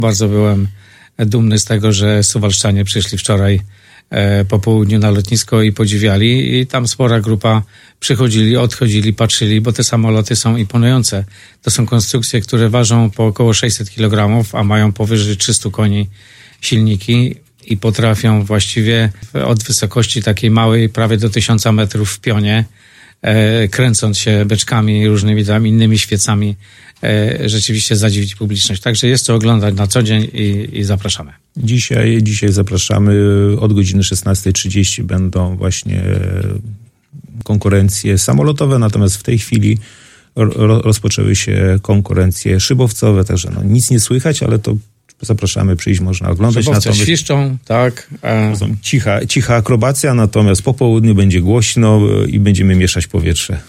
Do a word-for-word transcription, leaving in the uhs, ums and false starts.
Bardzo byłem dumny z tego, że suwalszczanie przyszli wczoraj po południu na lotnisko i podziwiali i tam spora grupa przychodzili, odchodzili, patrzyli, bo te samoloty są imponujące. To są konstrukcje, które ważą po około sześćset kilogramów, a mają powyżej trzysta koni silniki i potrafią właściwie od wysokości takiej małej, prawie do tysiąca metrów w pionie, e, kręcąc się beczkami, różnymi tam innymi świecami, e, rzeczywiście zadziwić publiczność. Także jest to oglądać na co dzień i, i zapraszamy. Dzisiaj, dzisiaj zapraszamy od godziny szesnastej trzydzieści będą właśnie konkurencje samolotowe, natomiast w tej chwili ro, rozpoczęły się konkurencje szybowcowe, także no, nic nie słychać, ale to zapraszamy przyjść, można oglądać. Szybowce natomiast świszczą, tak. E... Cicha, cicha akrobacja, natomiast po południu będzie głośno i będziemy mieszać powietrze.